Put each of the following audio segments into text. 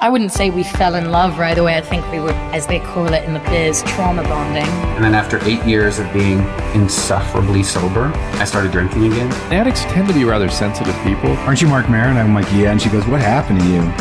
I wouldn't say we fell in love right away. I think we were, as they call it in the biz, trauma bonding. And then after 8 years of being insufferably sober, I started drinking again. Addicts tend to be rather sensitive people. Aren't you Mark Maron? I'm like, yeah. And she goes, what happened to you?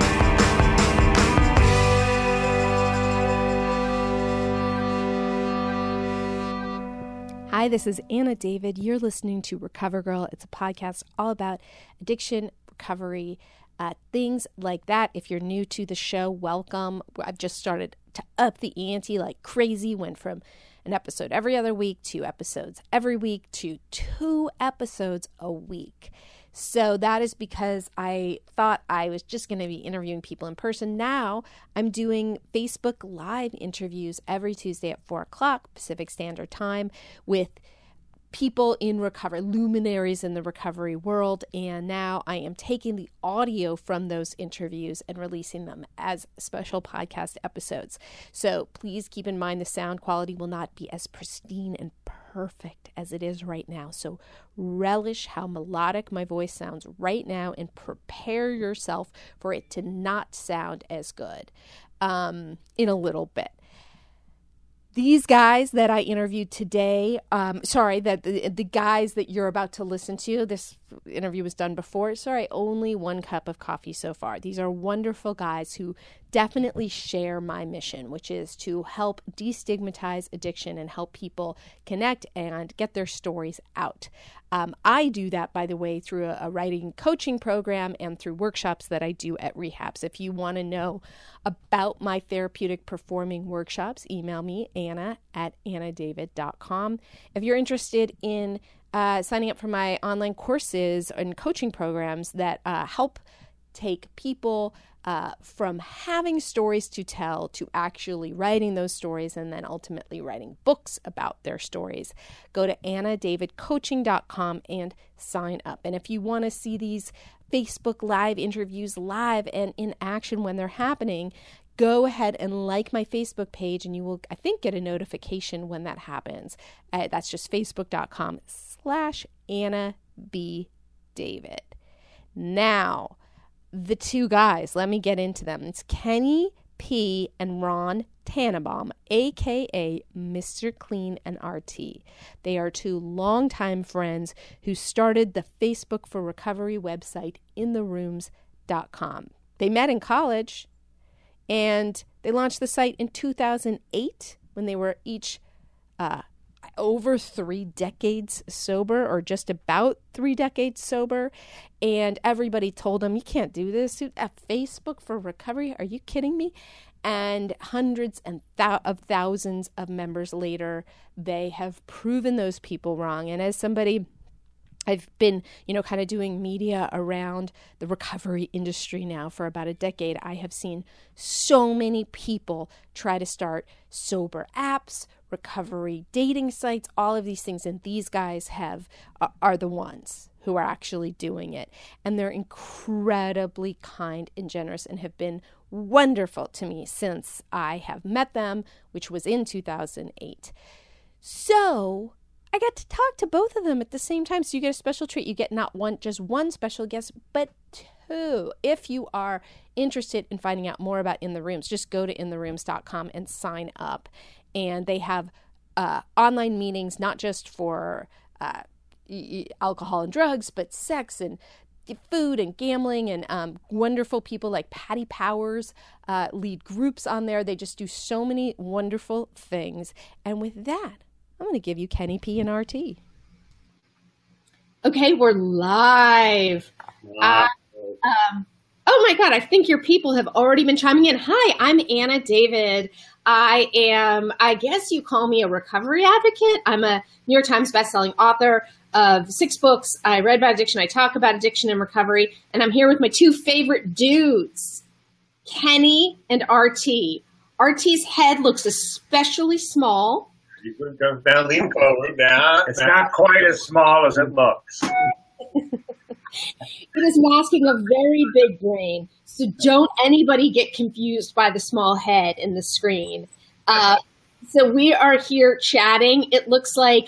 Hi, this is Anna David. You're listening to Recover Girl. It's a podcast all about addiction, recovery, things like that. If you're new to the show, welcome. I've just started to up the ante like crazy. Went from an episode every other week to episodes every week to 2 episodes a week. So that is because I thought I was just going to be interviewing people in person. Now I'm doing Facebook Live interviews every Tuesday at 4 o'clock Pacific Standard Time with people in recovery, luminaries in the recovery world. And now I am taking the audio from those interviews and releasing them as special podcast episodes. So please keep in mind the sound quality will not be as pristine and perfect as it is right now. So relish how melodic my voice sounds right now and prepare yourself for it to not sound as good in a little bit. These guys that I interviewed today, the guys that you're about to listen to, this interview was done before. Only 1 cup of coffee so far. These are wonderful guys who definitely share my mission, which is to help destigmatize addiction and help people connect and get their stories out. I do that, by the way, through a writing coaching program and through workshops that I do at rehabs. If you want to know about my therapeutic performing workshops, email me, anna@annadavid.com. If you're interested in signing up for my online courses and coaching programs that help take people from having stories to tell to actually writing those stories and then ultimately writing books about their stories, go to annadavidcoaching.com and sign up. And if you want to see these Facebook Live interviews live and in action when they're happening, go ahead and like my Facebook page and you will, I think, get a notification when that happens. That's just facebook.com/AnnaBDavid. Now, the 2 guys, let me get into them. It's Kenny P. and Ron Tannenbaum, a.k.a. Mr. Clean and RT. They are 2 longtime friends who started the Facebook for Recovery website, intherooms.com. They met in college, and they launched the site in 2008 when they were each over 3 decades sober, or just about 3 decades sober. And everybody told them, you can't do this at Facebook for Recovery. Are you kidding me? And hundreds and of thousands of members later, they have proven those people wrong. And as somebody, I've been, kind of doing media around the recovery industry now for about a decade. I have seen so many people try to start sober apps, recovery dating sites, all of these things. And these guys are the ones who are actually doing it. And they're incredibly kind and generous and have been wonderful to me since I have met them, which was in 2008. So I got to talk to both of them at the same time. So you get a special treat. You get not just one special guest, but 2. If you are interested in finding out more about In the Rooms, just go to intherooms.com and sign up. And they have online meetings, not just for alcohol and drugs, but sex and food and gambling, and wonderful people like Patty Powers lead groups on there. They just do so many wonderful things. And with that, I'm going to give you Kenny P. and RT. Okay, we're live. Oh my God, I think your people have already been chiming in. Hi, I'm Anna David. I guess you call me a recovery advocate. I'm a New York Times bestselling author of 6 books. I read about addiction. I talk about addiction and recovery. And I'm here with my 2 favorite dudes, Kenny and RT. RT's head looks especially small. You could go down, lean forward now. It's not quite as small as it looks. It is masking a very big brain, so don't anybody get confused by the small head in the screen. So we are here chatting. It looks like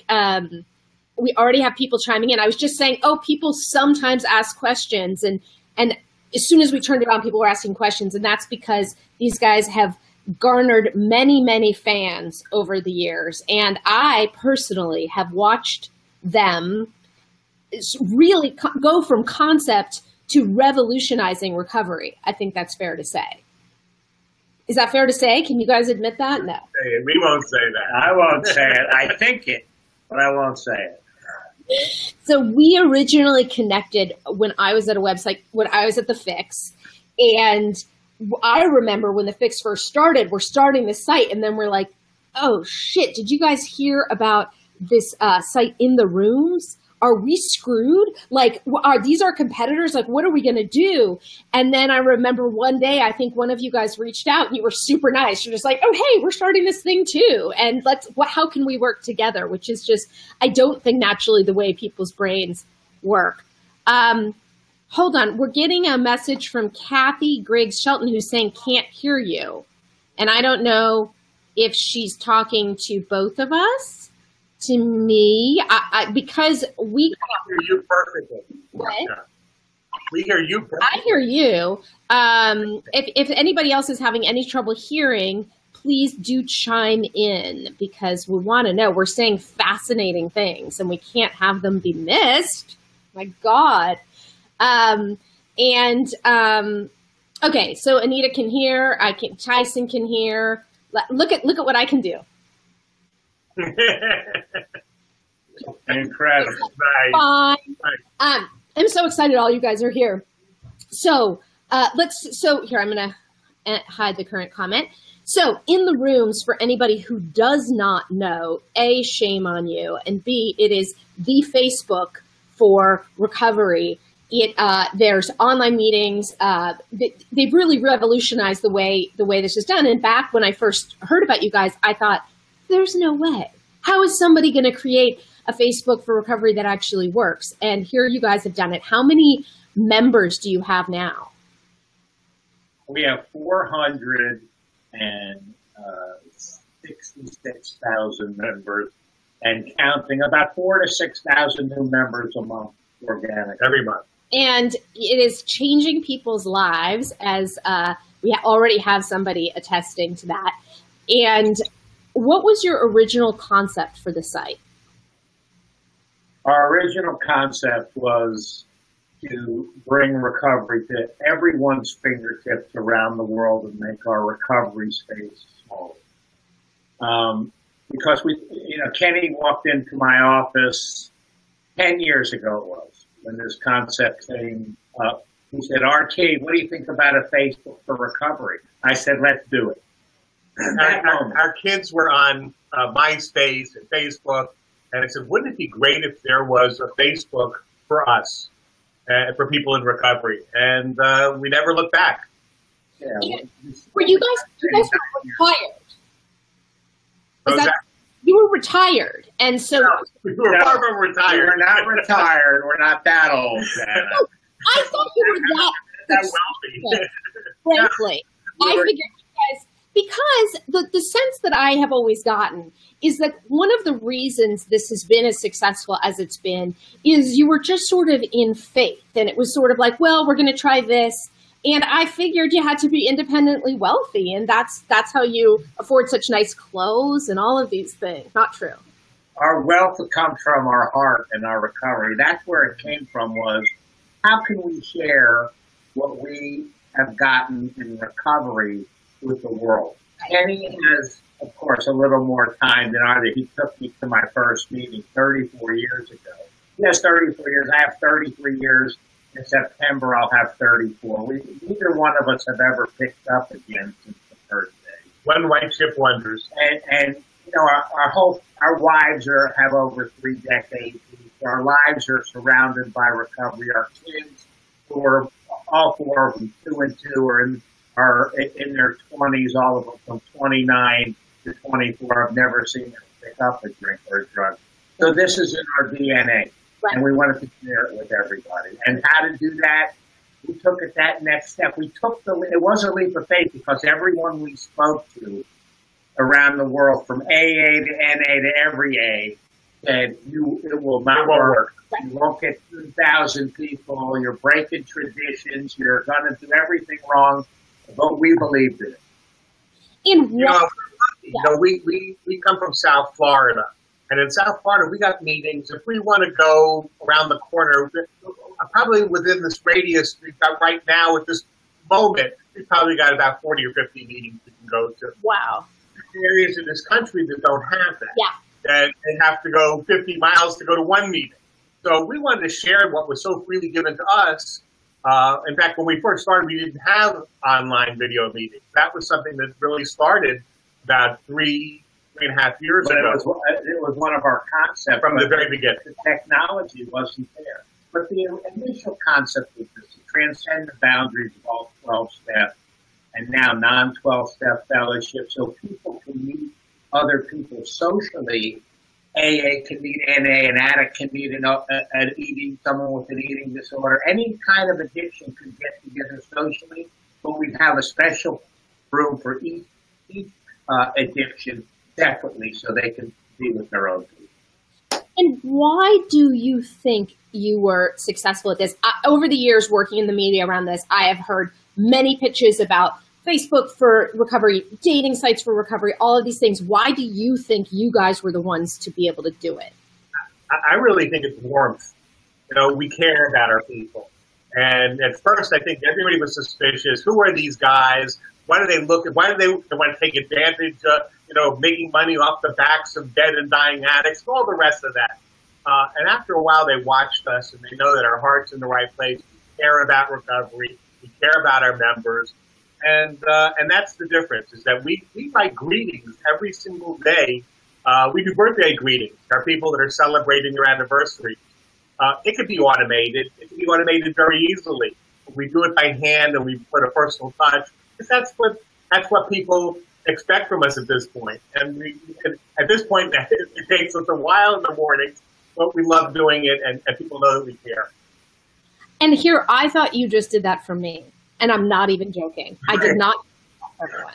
we already have people chiming in. I was just saying, people sometimes ask questions, and as soon as we turned around, people were asking questions. And that's because these guys have garnered many, many fans over the years. And I personally have watched them really go from concept to revolutionizing recovery. I think that's fair to say. Is that fair to say? Can you guys admit that? No. We won't say that. I won't say it. I think it, but I won't say it. So we originally connected when I was at a website, when I was at The Fix. And I remember when The Fix first started, we're starting this site, and then we're like, oh shit, did you guys hear about this site In the Rooms? Are we screwed? Like, are these our competitors? Like, what are we going to do? And then I remember one day, I think one of you guys reached out and you were super nice. You're just like, oh, hey, we're starting this thing too. And how can we work together? Which is just, I don't think naturally the way people's brains work. Hold on. We're getting a message from Kathy Griggs Shelton who's saying can't hear you. And I don't know if she's talking to both of us. To me, because we hear you perfectly. What? Yeah. We hear you perfectly. I hear you. If anybody else is having any trouble hearing, please do chime in because we want to know. We're saying fascinating things and we can't have them be missed. My God. Okay, so Anita can hear. Tyson can hear. Look at what I can do. Incredible. Nice. Fine. I'm so excited all you guys are here. So here, I'm going to hide the current comment. So In the Rooms, for anybody who does not know, A, shame on you, and B, it is the Facebook for recovery. There's online meetings. They've really revolutionized the way this is done. And back when I first heard about you guys, I thought, there's no way. How is somebody going to create a Facebook for recovery that actually works? And here you guys have done it. How many members do you have now? We have 466,000 members and counting, about 4,000 to 6,000 new members a month, organic. Every month. And it is changing people's lives, as we already have somebody attesting to that. And what was your original concept for the site? Our original concept was to bring recovery to everyone's fingertips around the world and make our recovery space smaller. Because Kenny walked into my office 10 years ago it was, when this concept came up. He said, RT, what do you think about a Facebook for recovery? I said, let's do it. Our kids were on MySpace and Facebook, and I said, wouldn't it be great if there was a Facebook for us, for people in recovery? And we never looked back. Yeah. Were you guys were retired? You were retired, and so we were far from retired. We're not retired. We're not that old. I thought you were that wealthy. Frankly, I figured you guys. Because the sense that I have always gotten is that one of the reasons this has been as successful as it's been is you were just sort of in faith. And it was sort of like, well, we're going to try this. And I figured you had to be independently wealthy. And that's how you afford such nice clothes and all of these things. Not true. Our wealth comes from our heart and our recovery. That's where it came from, was how can we share what we have gotten in recovery with the world? Kenny has, of course, a little more time than either. He took me to my first meeting 34 years ago. He has 34 years. I have 33 years. In September, I'll have 34. Neither one of us have ever picked up again since the first day. One white ship wonders. And our wives have over 3 decades. Our lives are surrounded by recovery. Our kids, who are all 4 of them, 2 and 2, are in their 20s, all of them from 29 to 24. I've never seen them pick up a drink or a drug. So this is in our DNA, and we wanted to share it with everybody. And how to do that, we took it that next step. It was a leap of faith because everyone we spoke to around the world, from AA to NA to every A, said, it will not work. You won't get 2,000 people. You're breaking traditions. You're going to do everything wrong. But we believed in it. We come from South Florida. And in South Florida, we got meetings. If we want to go around the corner, probably within this radius we've got right now at this moment, we've probably got about 40 or 50 meetings we can go to. Wow. There's areas in this country that don't have that. Yeah. That they have to go 50 miles to go to one meeting. So we wanted to share what was so freely given to us. In fact, when we first started, we didn't have online video meetings. That was something that really started about 3.5 years ago. It was one of our concepts. From the very beginning. The technology wasn't there. But the initial concept was this, to transcend the boundaries of all 12 step and now non-12 step fellowship so people can meet other people socially. AA can meet NA, an addict can meet someone with an eating disorder. Any kind of addiction could get together socially, but we'd have a special room for each addiction separately so they can be with their own people. And why do you think you were successful at this? Over the years working in the media around this, I have heard many pitches about Facebook for recovery, dating sites for recovery, all of these things. Why do you think you guys were the ones to be able to do it? I really think it's warmth. We care about our people. And at first, I think everybody was suspicious. Who are these guys? Why do they look? Why do they want to take advantage of, making money off the backs of dead and dying addicts, all the rest of that? And after a while, they watched us and they know that our heart's in the right place. We care about recovery. We care about our members. And that's the difference, is that we write greetings every single day. We do birthday greetings. There are people that are celebrating their anniversary. It could be automated. It can be automated very easily. We do it by hand and we put a personal touch. Because that's what people expect from us at this point. And at this point, it takes us a while in the mornings, but we love doing it and people know that we care. And here, I thought you just did that for me. And I'm not even joking. I did not tell everyone.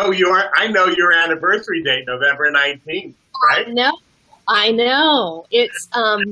I know your anniversary date, November 19th, right? I know. It's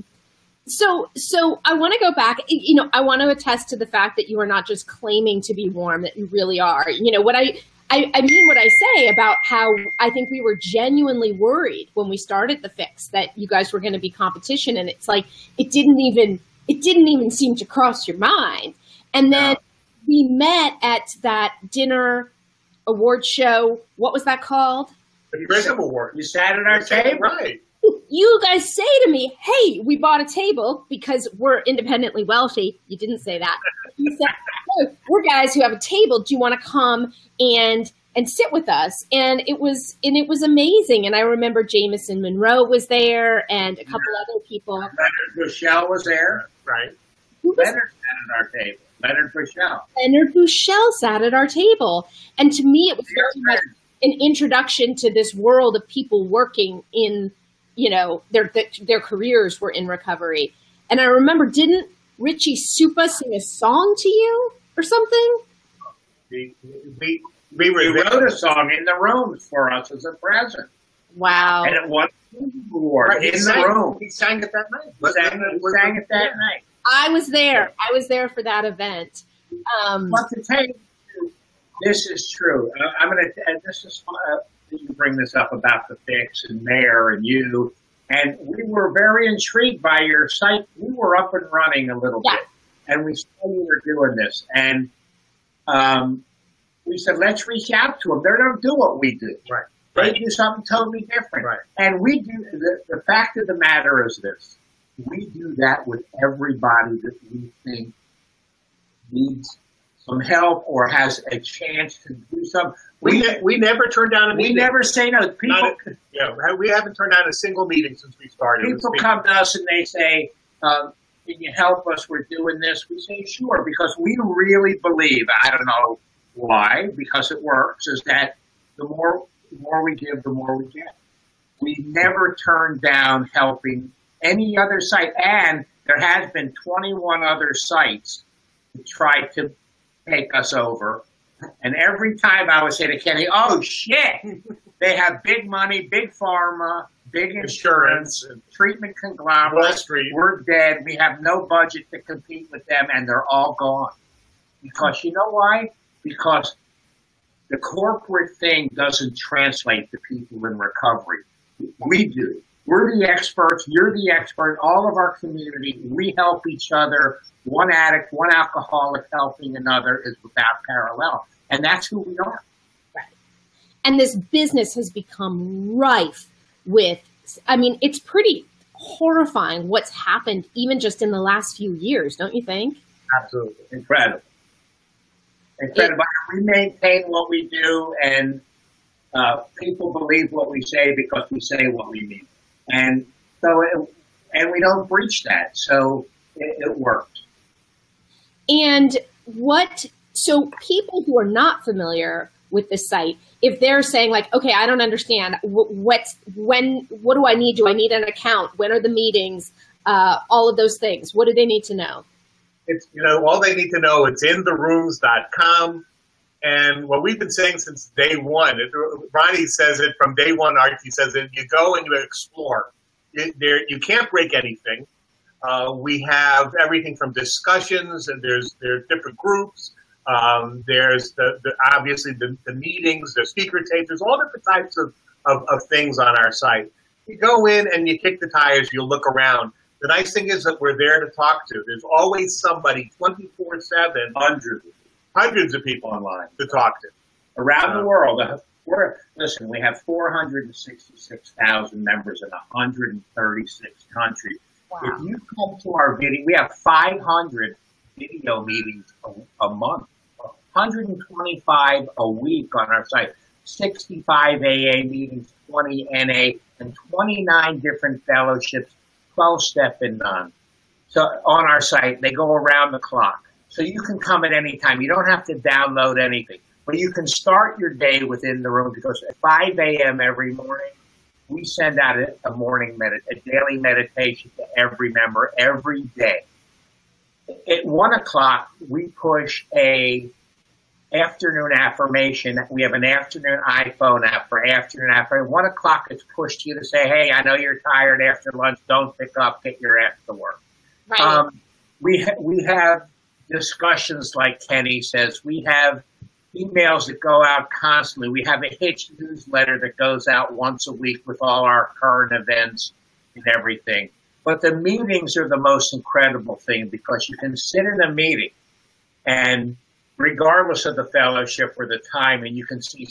so I want to go back. I want to attest to the fact that you are not just claiming to be warm, that you really are. What I mean what I say about how I think we were genuinely worried when we started the Fix that you guys were going to be competition, and it's like it didn't even seem to cross your mind. And then we met at that dinner award show. What was that called? The Prism Award. You sat at our table. Right. You guys say to me, hey, we bought a table because we're independently wealthy. You didn't say that. You said, oh, we're guys who have a table. Do you want to come and sit with us? And it was amazing. And I remember Jameson Monroe was there and a couple other people. Leonard Bushell was there. Right. Leonard sat at our table. Leonard Bushell sat at our table. And to me, it was very much an introduction to this world of people working in, their careers were in recovery. And I remember, didn't Richie Supa sing a song to you or something? We wrote a song in the room for us as a present. Wow. And it won an award in the room. He sang it that night. He sang it that night. I was there. I was there for that event. But to tell you, this is true. I'm going to. This is you bring this up about the Fix and Mayor and you, and we were very intrigued by your site. We were up and running a little bit, and we saw you were doing this, and we said, let's reach out to them. They don't do what we do. Right. They do something totally different. Right. And we do. The fact of the matter is this. We do that with everybody that we think needs some help or has a chance to do something. We never turn down a meeting. We never say no. People, we haven't turned down a single meeting since we started. People come to us and they say, can you help us? We're doing this. We say, sure, because we really believe, I don't know why, because it works, is that the more we give, the more we get. We never turn down helping any other site, and there has been 21 other sites to try to take us over. And every time I would say to Kenny, oh shit, they have big money, big pharma, big insurance, treatment Wall conglomerate. Street. We're dead. We have no budget to compete with them, and they're all gone. Because you know why? Because the corporate thing doesn't translate to people in recovery. We do. We're the experts. You're the expert. All of our community, we help each other. One addict, one alcoholic helping another is without parallel. And that's who we are. Right. And this business has become rife with, I mean, it's pretty horrifying what's happened even just in the last few years, don't you think? Absolutely. Incredible. Incredible. We maintain what we do, and people believe what we say because we say what we mean. And so, and we don't breach that. So it works. And so people who are not familiar with the site, if they're saying like, okay, I don't understand, what do I need? Do I need an account? When are the meetings? All of those things. What do they need to know? It's, all they need to know, it's intherooms.com. And what we've been saying since day one, Ronnie says it from day one, Archie says it, you go and you explore. You can't break anything. We have everything from discussions, and there's different groups. There's obviously the meetings, the speaker tapes. There's all different types of things on our site. You go in and you kick the tires, you look around. The nice thing is that we're there to talk to. There's always somebody 24/7. Hundreds of people online to talk to. Around the world. Listen, we have 466,000 members in 136 countries. Wow. If you come to our video, we have 500 video meetings a month, 125 a week on our site, 65 AA meetings, 20 NA, and 29 different fellowships, 12-step and none. So on our site, they go around the clock. So you can come at any time. You don't have to download anything. But you can start your day within the room, because at 5 a.m. every morning, we send out a daily meditation to every member every day. At 1 o'clock, we push a afternoon affirmation. We have an afternoon iPhone app for afternoon affirmation. At 1 o'clock, it's pushed to you to say, hey, I know you're tired after lunch. Don't pick up. Get your ass to work. Right. We have discussions like Kenny says. We have emails that go out constantly. We have a Hitch newsletter that goes out once a week with all our current events and everything. But the meetings are the most incredible thing, because you can sit in a meeting, and regardless of the fellowship or the time, and you can see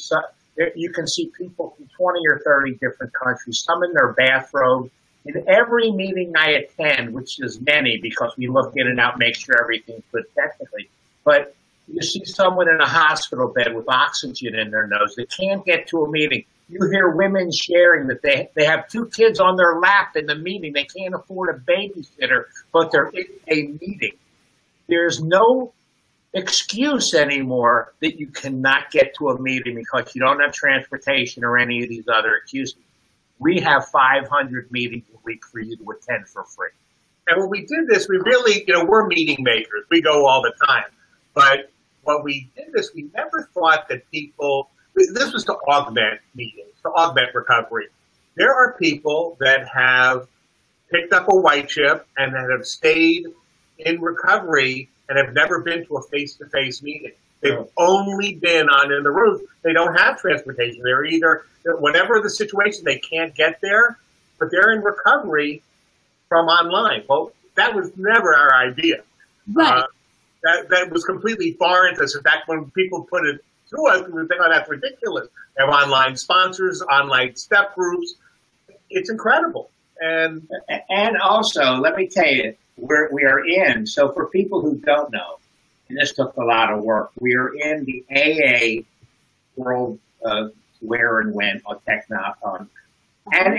people from 20 or 30 different countries, some in their bathrobe. In every meeting I attend, which is many because we look in and out, make sure everything's good technically, but you see someone in a hospital bed with oxygen in their nose. They can't get to a meeting. You hear women sharing that they have 2 kids on their lap in the meeting. They can't afford a babysitter, but they're in a meeting. There's no excuse anymore that you cannot get to a meeting because you don't have transportation or any of these other excuses. We have 500 meetings a week for you to attend for free. And when we did this, we really, we're meeting makers. We go all the time. But when we did this, we never thought that this was to augment meetings, to augment recovery. There are people that have picked up a white chip and that have stayed in recovery and have never been to a face-to-face meeting. They've only been in the rooms. They don't have transportation. They're either, whatever the situation, they can't get there, but they're in recovery from online. Well, that was never our idea. Right. That was completely foreign to us. In fact, when people put it to us, we would think, oh, that's ridiculous. They have online sponsors, online step groups. It's incredible. And also, let me tell you, we are in, so for people who don't know, and this took a lot of work, we are in the AA World Where and When on Techno, and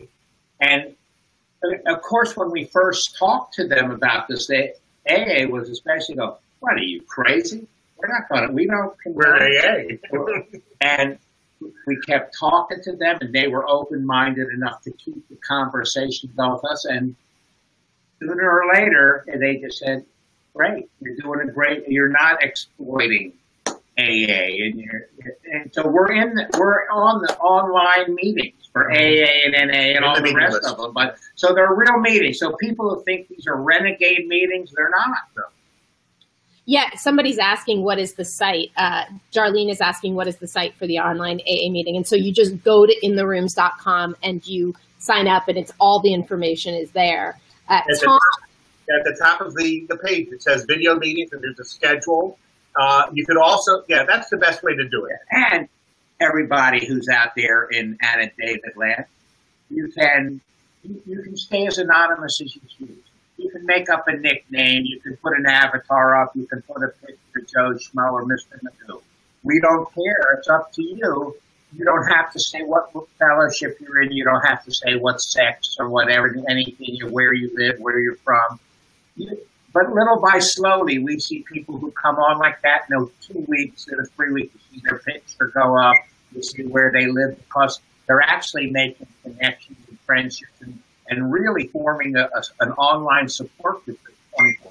of course, when we first talked to them about this, AA was especially what are you, crazy? We don't condone. We're AA. And we kept talking to them, and they were open-minded enough to keep the conversation going with us. And sooner or later, they just said, great, you're doing great. You're not exploiting AA, and so we're on the online meetings for AA and NA and all the rest of them. But so they're real meetings. So people who think these are renegade meetings, they're not. No. Yeah, somebody's asking what is the site. Darlene is asking what is the site for the online AA meeting. And so you just go to intherooms.com and you sign up, and it's all the information is there. At the top of the page, it says video meetings, and there's a schedule. You could also, that's the best way to do it. And everybody who's out there in Anna David land, you can stay as anonymous as you choose. You can make up a nickname. You can put an avatar up. You can put a picture of Joe Schmo or Mr. Magoo. We don't care. It's up to you. You don't have to say what fellowship you're in. You don't have to say what sex or whatever, anything, where you live, where you're from. But little by slowly, we see people who come on like that. 2 weeks or 3 weeks, you see their picture go up. You see where they live because they're actually making connections and friendships and really forming an online support group 24/7.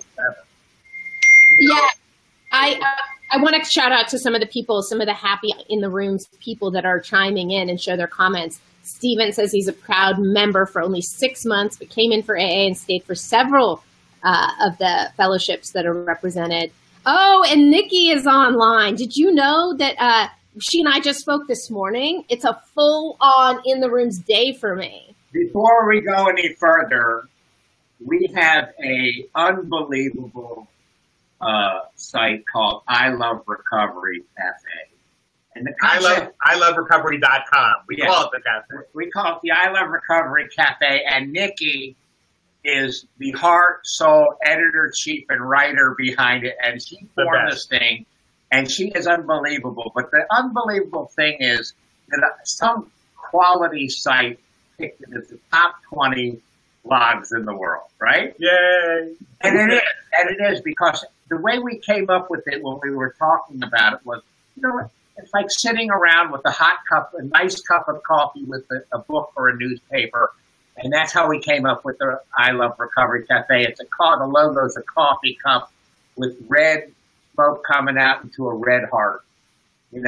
Yeah, I want to shout out to some of the people, some of the happy in the rooms people that are chiming in and share their comments. Steven says he's a proud member for only 6 months, but came in for AA and stayed for several of the fellowships that are represented. Oh, and Nikki is online. Did you know that she and I just spoke this morning? It's a full-on in the rooms day for me. Before we go any further, we have a unbelievable site called I Love Recovery Cafe. And the iloverecovery.com. We call it the cafe. We call it the I Love Recovery Cafe, and Nikki is the heart, soul, editor-chief, and writer behind it, and she formed this thing, and she is unbelievable. But the unbelievable thing is that some quality site picked it as the top 20 blogs in the world, right? Yay! And it is because the way we came up with it when we were talking about it was, it's like sitting around with a nice cup of coffee with a book or a newspaper. And that's how we came up with the I Love Recovery Cafe. The logo's a coffee cup with red smoke coming out into a red heart, And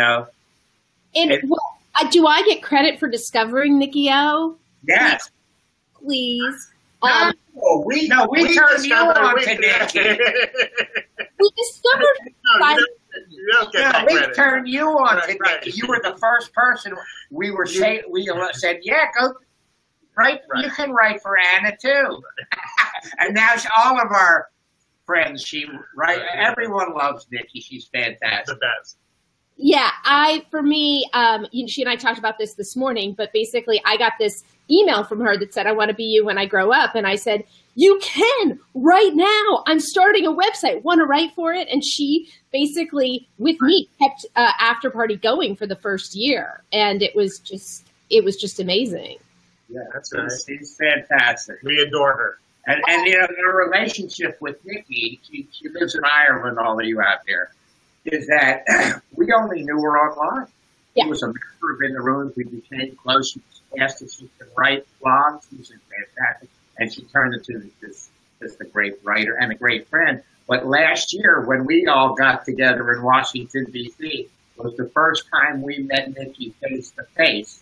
do I get credit for discovering Nikki O? Yes. Please. We turned you on to Nikki. We discovered we turned you on to Nikki. You were the first person we said, go. Right? You can write for Anna too. And now all of our friends, everyone loves Nikki. She's fantastic. The best. Yeah, she and I talked about this morning, but basically I got this email from her that said, I want to be you when I grow up. And I said, you can right now. I'm starting a website. Want to write for it? And she basically, with me, kept After Party going for the first year. And it was just amazing. Yeah, that's right. She's fantastic. We adore her. And our relationship with Nikki, she lives in Ireland, all of you out there, is that we only knew her online. Yeah. She was a member of In the Rooms. We became close. She was asked if she could write blogs. She was fantastic. And she turned into just a great writer and a great friend. But last year, when we all got together in Washington, D.C., was the first time we met Nikki face to face.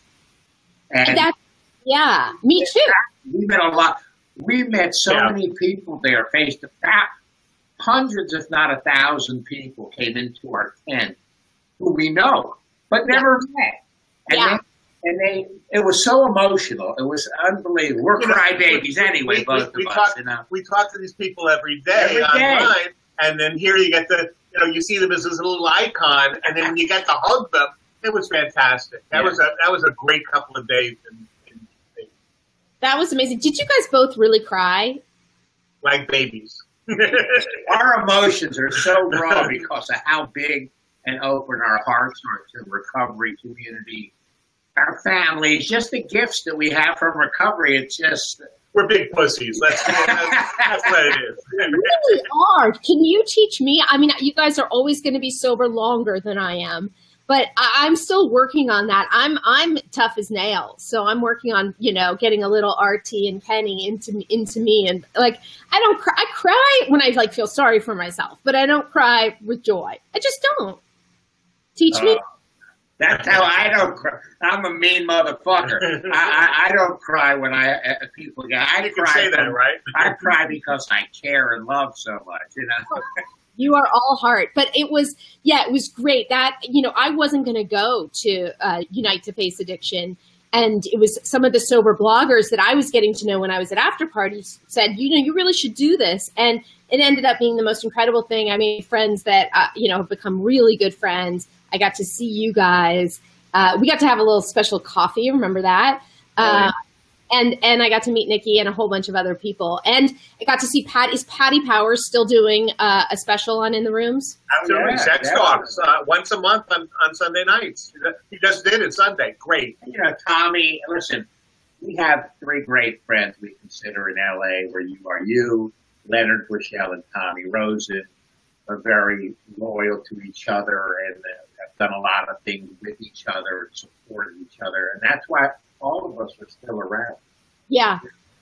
Yeah, me too. We met a lot. We met so many people there face to face. Hundreds, if not 1,000 people came into our tent who we know, but never met. And it was so emotional. It was unbelievable. We're crybabies anyway, both of us. We talk to these people every day online, and then here you get you see them as this little icon, and then you get to hug them. It was fantastic. That was a great couple of days. That was amazing. Did you guys both really cry? Like babies. Our emotions are so raw because of how big and open our hearts are to the recovery community, our families, just the gifts that we have from recovery. It's just... We're big pussies. That's what it is. You really are. Can you teach me? I mean, you guys are always going to be sober longer than I am. But I'm still working on that. I'm tough as nails, so I'm working on getting a little RT and Kenny into me, and I don't cry. I cry when I feel sorry for myself, but I don't cry with joy. I just don't. Teach me. That's how I don't cry. I'm a mean motherfucker. I don't cry when people get. You can say that, right? I cry because I care and love so much. You know. You are all heart. But it was great. That, I wasn't going to go to Unite to Face Addiction. And it was some of the sober bloggers that I was getting to know when I was at After Parties said, you really should do this. And it ended up being the most incredible thing. I made friends that, have become really good friends. I got to see you guys. We got to have a little special coffee. Remember that? And I got to meet Nikki and a whole bunch of other people. And I got to see Patty. Is Patty Powers still doing a special on In the Rooms? Absolutely. Sex Talks once a month on Sunday nights. He just did it Sunday. Great. Tommy, listen, we have 3 great friends we consider in L.A. where you are. You, Leonard Bushell, and Tommy Rosen are very loyal to each other and have done a lot of things with each other and supported each other. And that's why all of us are still around. Yeah.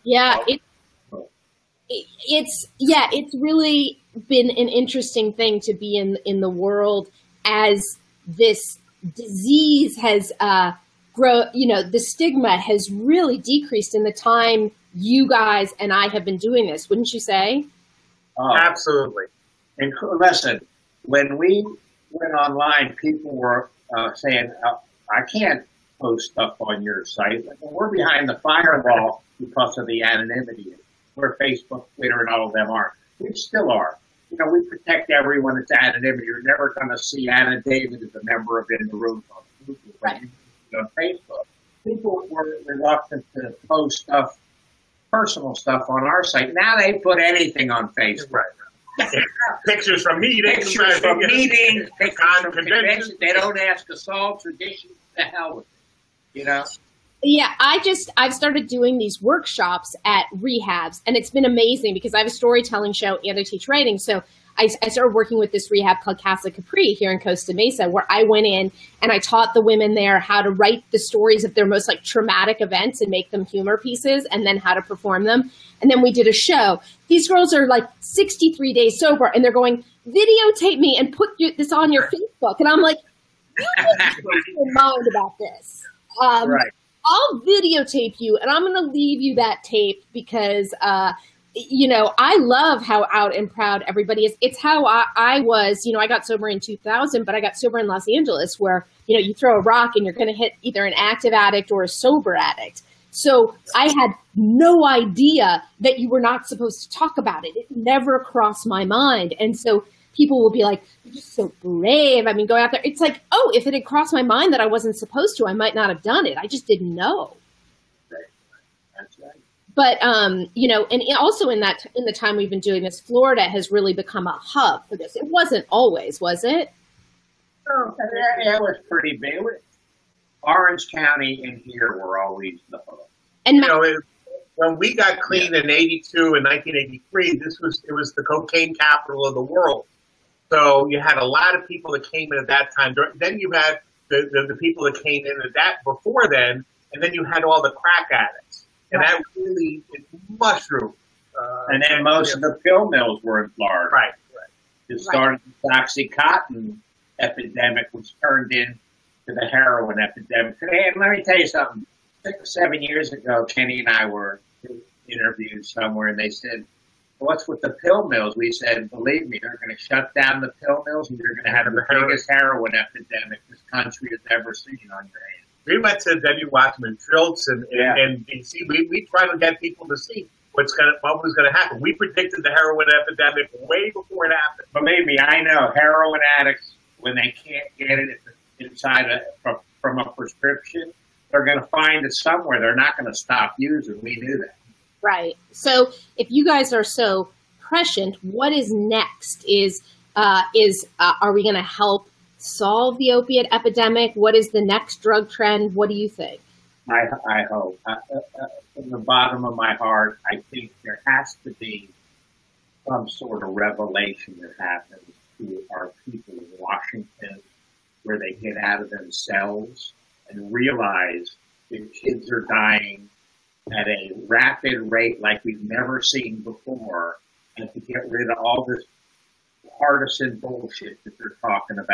It's really been an interesting thing to be in the world as this disease has grown. The stigma has really decreased in the time you guys and I have been doing this. Wouldn't you say? Oh, absolutely. And listen, when we went online, people were saying, I can't post stuff on your site. We're behind the firewall because of the anonymity where Facebook, Twitter, and all of them are. We still are. We protect everyone that's anonymity. You're never going to see Anna David as a member of In the Room on Google, right. On Facebook. People were reluctant to post stuff, personal stuff on our site. Now they put anything on Facebook. Right. Pictures from meetings. Pictures from meetings. Pictures from conventions. They don't ask us all. Tradition. The hell with it. Yeah, I've started doing these workshops at rehabs, and it's been amazing because I have a storytelling show and I teach writing. So I started working with this rehab called Casa Capri here in Costa Mesa, where I went in and I taught the women there how to write the stories of their most traumatic events and make them humor pieces, and then how to perform them. And then we did a show. These girls are 63 days sober, and they're going, videotape me and put this on your Facebook. And I'm like, you have in mind about this. Right. I'll videotape you, and I'm going to leave you that tape because, I love how out and proud everybody is. It's how I was, I got sober in 2000, but I got sober in Los Angeles where, you throw a rock and you're going to hit either an active addict or a sober addict. So I had no idea that you were not supposed to talk about it. It never crossed my mind. And so people will be like, you're just so brave. I mean, going out there. It's like, oh, if it had crossed my mind that I wasn't supposed to, I might not have done it. I just didn't know. That's right. But, and also in the time we've been doing this, Florida has really become a hub for this. It wasn't always, was it? Oh, yeah, it was pretty big. Orange County and here were always the hub. And when we got clean in 82 and 1983, it was the cocaine capital of the world. So you had a lot of people that came in at that time. Then you had the people that came in at that before then, and then you had all the crack addicts. And that really mushroomed. And then most of the pill mills were in Florida. Right. It started the Oxycontin epidemic, which turned into the heroin epidemic. And let me tell you something. 6 or 7 years ago, Kenny and I were interviewed somewhere, and they said, what's with the pill mills? We said, believe me, they're going to shut down the pill mills, and you're going to have the biggest heroin epidemic this country has ever seen on your hands. We went to Debbie Watson Schultz and DC. We tried to get people to see what was going to happen. We predicted the heroin epidemic way before it happened. Believe me, I know heroin addicts, when they can't get it inside from a prescription, they're going to find it somewhere. They're not going to stop using. We knew that. Right. So if you guys are so prescient, what is next? Are we going to help solve the opiate epidemic? What is the next drug trend? What do you think? I hope. From the bottom of my heart, I think there has to be some sort of revelation that happens to our people in Washington where they get out of themselves and realize that kids are dying at a rapid rate like we've never seen before, and to get rid of all this partisan bullshit that they're talking about,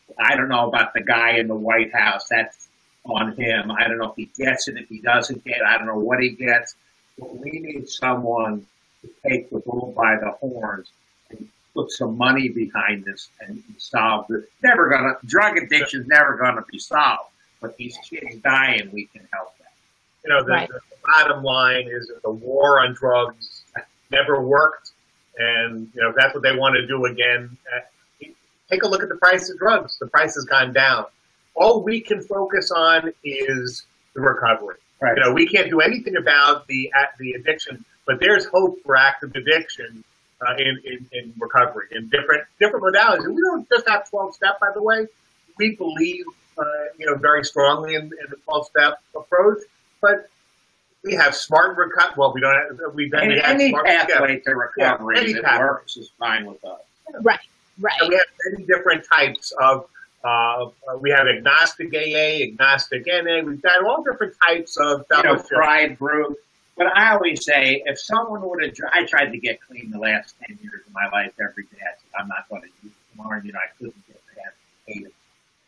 I don't know about the guy in the White House. That's on him. I don't know if he gets it, if he doesn't get it. I don't know what he gets. But we need someone to take the bull by the horns and put some money behind this and solve it. Drug addiction's never gonna be solved. But these kids dying, we can help them. You know, the bottom line is that the war on drugs never worked, and you know, if that's what they want to do again, take a look at the price of drugs. The price has gone down. All we can focus on is the recovery. Right. You know, we can't do anything about the addiction, but there's hope for active addiction in recovery in different modalities. And we don't just have 12-step, by the way. We believe, very strongly in the 12-step approach, but we have smart recovery. Well, we don't have. Any pathway to recovery that works is fine with us. Right. And we have many different types of. We have agnostic AA, agnostic NA. We've got all different types of fellowship. Pride group. But I always say, if someone would have, I tried to get clean the last 10 years of my life every day. I said, I'm not going to use it tomorrow. I couldn't get past 8 of them.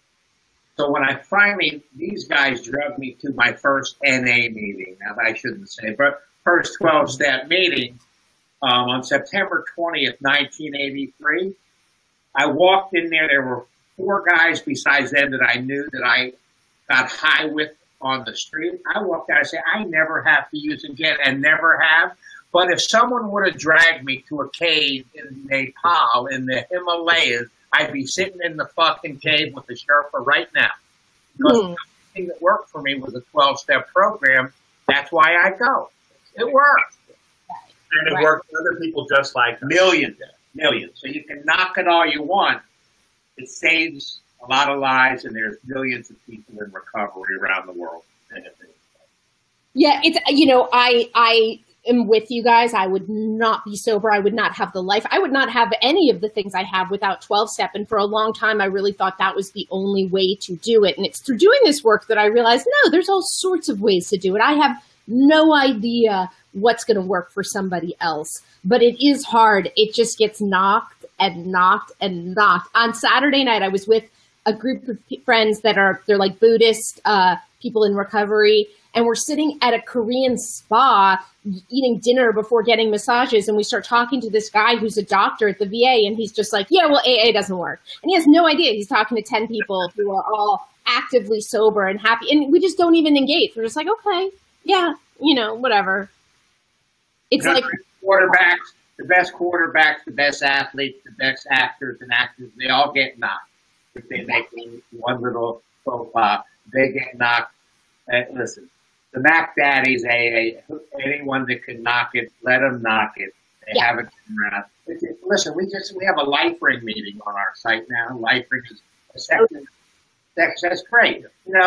So when I finally, these guys drugged me to my first NA meeting. Now, I shouldn't say, but first 12-step meeting on September 20th, 1983. I walked in there. There were 4 guys besides them that I knew that I got high with on the street. I walked out and said, I never have to use it again, and never have. But if someone would have dragged me to a cave in Nepal, in the Himalayas, I'd be sitting in the fucking cave with the Sherpa right now. Because the thing that worked for me was a 12-step program. That's why I go. It worked. And it worked for other people just like us. Millions. So you can knock it all you want. It saves a lot of lives, and there's millions of people in recovery around the world. Yeah, it's, I am with you guys. I would not be sober. I would not have the life. I would not have any of the things I have without 12-step. And for a long time, I really thought that was the only way to do it. And it's through doing this work that I realized, no, there's all sorts of ways to do it. I have no idea what's going to work for somebody else, but it is hard. It just gets knocked and knocked and knocked. On Saturday night, I was with a group of friends they're like Buddhist people in recovery, and we're sitting at a Korean spa eating dinner before getting massages, and we start talking to this guy who's a doctor at the VA, and he's just like, yeah, well, AA doesn't work. And he has no idea. He's talking to 10 people who are all actively sober and happy, and we just don't even engage. We're just like, okay, yeah, whatever. It's like quarterbacks, the best quarterbacks, the best athletes, the best actors and actors, they all get knocked. If they make one little faux pas, they get knocked. Listen, the Mac Daddies, anyone that can knock it, let them knock it. They haven't been around. Listen, we have a LifeRing meeting on our site now. LifeRing is a second. That's great,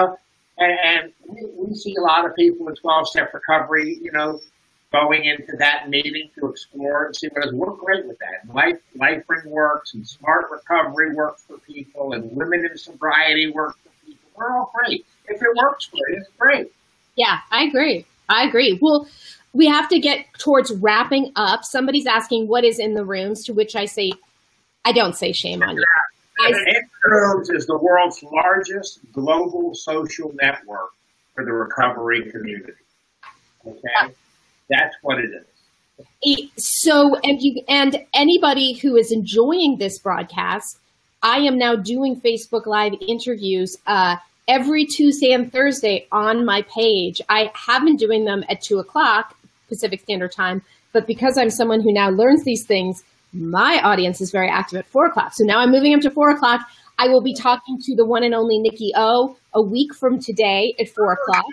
and we see a lot of people in 12-step recovery, going into that meeting to explore and see what is. We're great with that. LifeRing works, and Smart Recovery works for people, and Women in Sobriety works for people. We're all great. If it works for you, it's great. Yeah, I agree. Well, we have to get towards wrapping up. Somebody's asking what is in the rooms, to which I say, I don't say shame on you. In the Rooms is the world's largest global social network for the recovery community. Okay? That's what it is. So, and anybody who is enjoying this broadcast, I am now doing Facebook Live interviews every Tuesday and Thursday on my page. I have been doing them at 2:00 Pacific Standard Time, but because I'm someone who now learns these things, my audience is very active at 4:00. So now I'm moving up to 4:00. I will be talking to the one and only Nikki O a week from today at 4:00.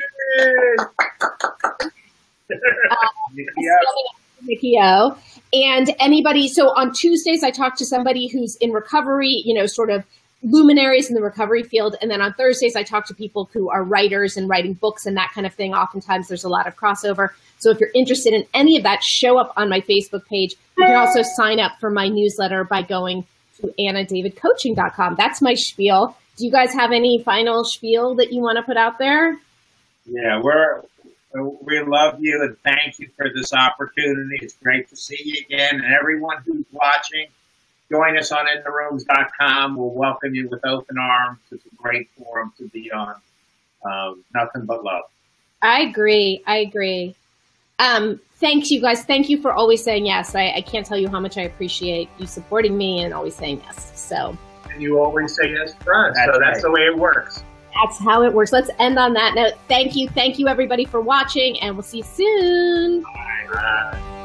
Nikki O. And anybody, so on Tuesdays, I talk to somebody who's in recovery, sort of luminaries in the recovery field. And then on Thursdays, I talk to people who are writers and writing books and that kind of thing. Oftentimes there's a lot of crossover. So if you're interested in any of that, show up on my Facebook page. You can also sign up for my newsletter by going to AnnaDavidCoaching.com. That's my spiel. Do you guys have any final spiel that you want to put out there? Yeah, we love you and thank you for this opportunity. It's great to see you again. And everyone who's watching, join us on intherooms.com. We'll welcome you with open arms. It's a great forum to be on. Nothing but love. I agree. Thanks, you guys. Thank you for always saying yes. I can't tell you how much I appreciate you supporting me and always saying yes. So. And you always say yes for us. That's so that's right. the way it works. That's how it works. Let's end on that note. Thank you. Thank you, everybody, for watching, and we'll see you soon. Bye.